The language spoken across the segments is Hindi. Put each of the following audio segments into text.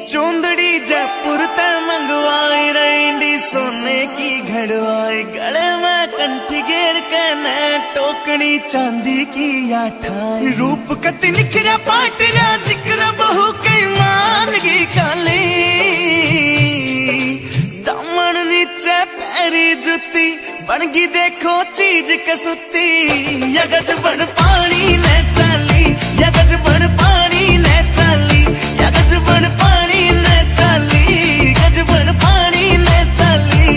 चौंदड़ी जयपुर ते मंगवाई रेंडी सोने की घड़वाई, गले में कंठी घेर के न टोकनी चांदी की आठाई। रूप कति निखरा पाटरा जिक्र बहु कई मानगी काली, दामन नीचे पैरी जुती बनगी देखो चीज कसुती। यगज बन पानी ने चाली, यगज बन पानी ने चाली, यगज बन पानी ने चाली, गज बन पानी ने चाली।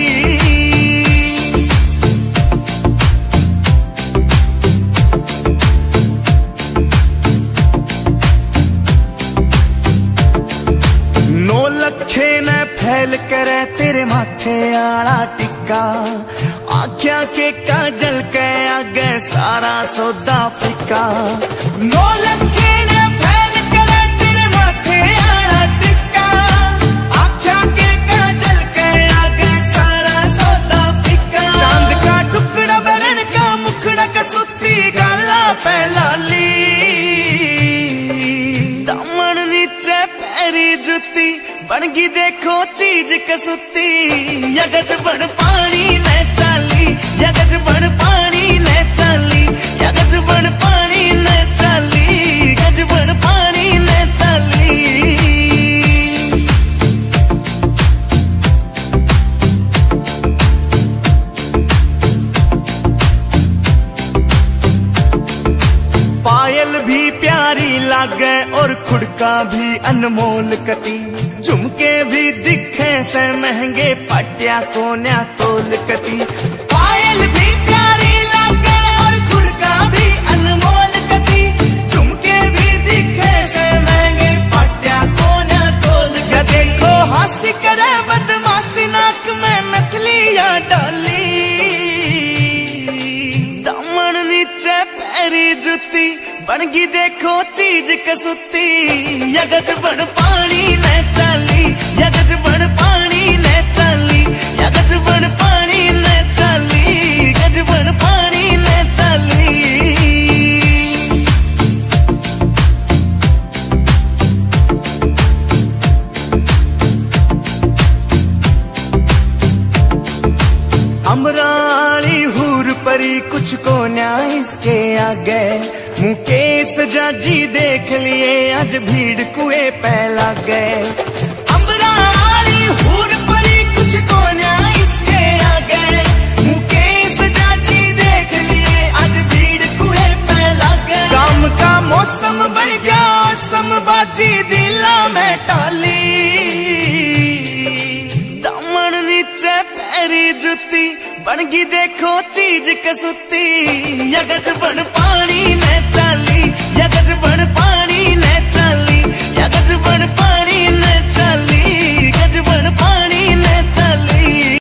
नौ लखे ने फैल करे तेरे माथे आला टिक्का, आख्या के काजल के आगे सारा सौदा फिका। नौ लखे ने फैल करे तेरे माथे आला टिक्का, आख्या के काजल के आगे सारा सौदा फिका। चांद का टुकड़ा बरन का मुखड़ा कसुती, गाला पहलाली दामन नीचे पैरी जुती बनगी देखो चीज कसुती। यगज बन पानी ने चाली, यगज बन पानी ने चाली, यगज बन पानी ने चाली, गज बन पानी ने चाली। पायल भी प्यारी लागे और खुड़का भी अनमोल कती, झुमके भी दिखे से महंगे पटिया को न्या तोल कती। पायल भी प्यारी लागे और खुड़का भी अनमोल कती, झुमके भी दिखे से महंगे पटिया को न्या तोल कती। देखो हंसी करे बदमाशी नाक में नथलिया डाली, दामन नीचे पैरी जुती बनगी देखो चीज कसुती। यगज बन पानी ने चाली, यगज बन पानी ने चाली, यगज बन पानी ने चाली, गज बन पानी ने चाली। अमराली हूर परी कुछ को न्याय इसके आगे, मुकेश जाजी देख लिए आज भीड़ कुएं पे लग गए। अमराली हूर परी कुछ को न्याय इसके आगे, मुकेश जाजी देख लिए आज भीड़ कुएं पे लग गए। काम का मौसम बन गया समबाजी दिला में टाली, दामन नीचे पैरी जुती बनगी देखो चीज कसुती। यगज